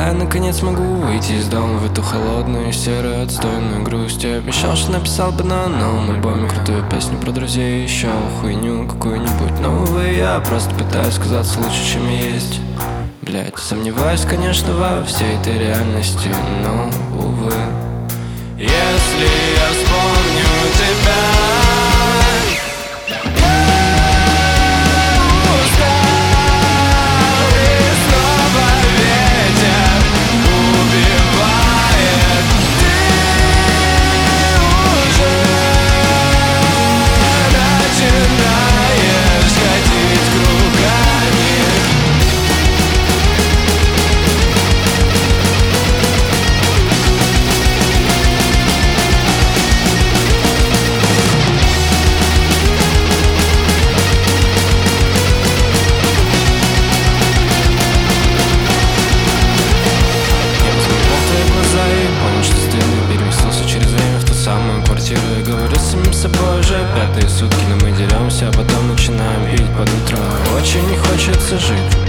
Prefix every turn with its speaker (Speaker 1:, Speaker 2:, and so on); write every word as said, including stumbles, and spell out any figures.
Speaker 1: я наконец могу выйти из дома в эту холодную, серую, отстойную грусть. Я обещал, что написал бы на новом альбоме крутую песню про друзей, еще хуйню какую-нибудь. Но, увы, я просто пытаюсь казаться лучше, чем есть. Блять, сомневаюсь, конечно, во всей этой реальности, но, увы. Если я вспомню тебя, и говорю с самим собой уже пятые сутки, но мы деремся, а потом начинаем пить под утро. Очень не хочется жить.